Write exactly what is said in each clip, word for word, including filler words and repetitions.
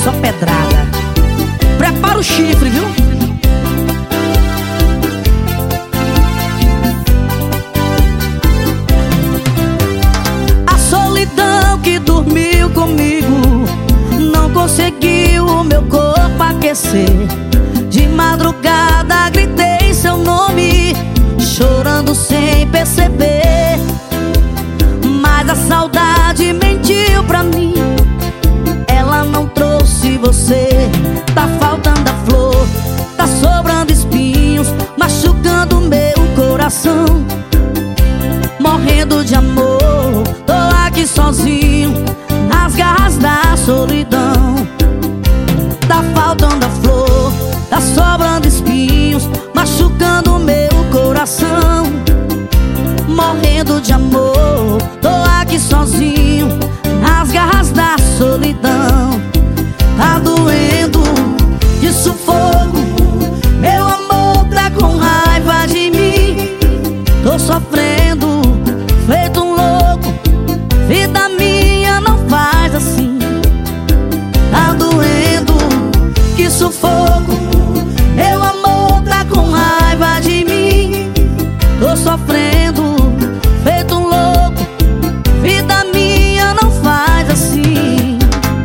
só pedrada. Prepara o chifre, viu? A solidão que dormiu comigo não conseguiu o meu corpo aquecer. De madrugada gritei seu nome, chorando sem perceber. Mas a saudade mentiu pra mim, ela não trouxe você. Tá faltando a flor, tá sobrando espinhos, machucando meu coração. Morrendo de amor, tô aqui sozinho, nas garras da solidão. Tá faltando a flor, tá sobrando espinhos, machucando meu coração. Morrendo de amor, tô aqui sozinho, nas garras da solidão. Tá doendo, de sufoco, meu amor tá com raiva de mim. Tô sofrendo, feito um louco, vida minha não faz assim. Tá doendo, que sufoco, meu amor tá com raiva de mim. Tô sofrendo, feito um louco, vida minha não faz assim.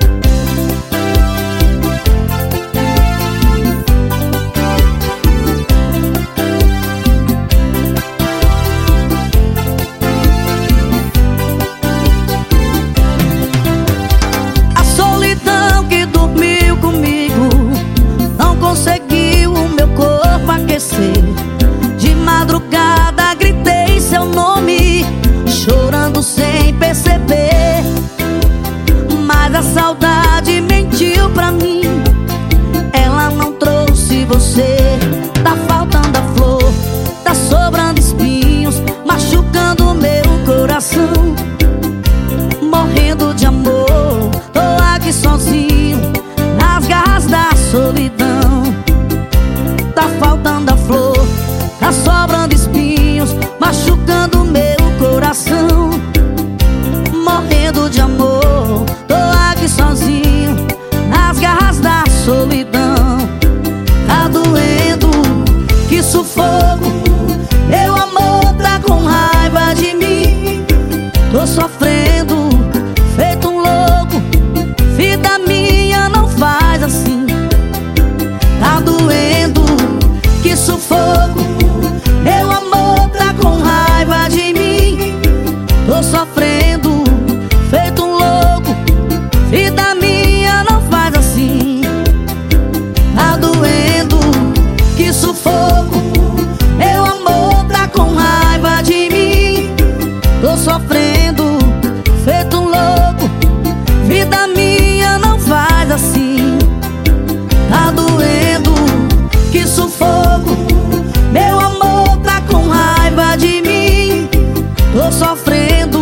A solidão que dormiu comigo não conseguiu o meu corpo aquecer. De madrugada gritei seu nome, chorando sem perceber. Mas a saudade mentiu pra mim, ela não trouxe você. Tá faltando a flor, tá sobrando espinhos, machucando meu coração. Morrendo de amor, tô aqui sozinho, nas garras da solidão. Tá faltando a flor, tá sobrando espinhos, machucando meu coração. Morrendo de amor, tô aqui sozinho, nas garras da solidão. Tá doendo, que sufoco, meu amor tá com raiva de mim. Tô sofrendo, feito um louco, vida minha não faz assim. Tá doendo, que sufoco, meu amor tá com raiva de mim. Tô sofrendo, feito um louco, vida minha não faz assim. Tá doendo, que sufoco, meu amor tá com raiva de mim. Tô sofrendo, feito um louco, vida minha não faz assim. Tá doendo, que sufoco, meu amor tá com raiva de mim. Tô sofrendo,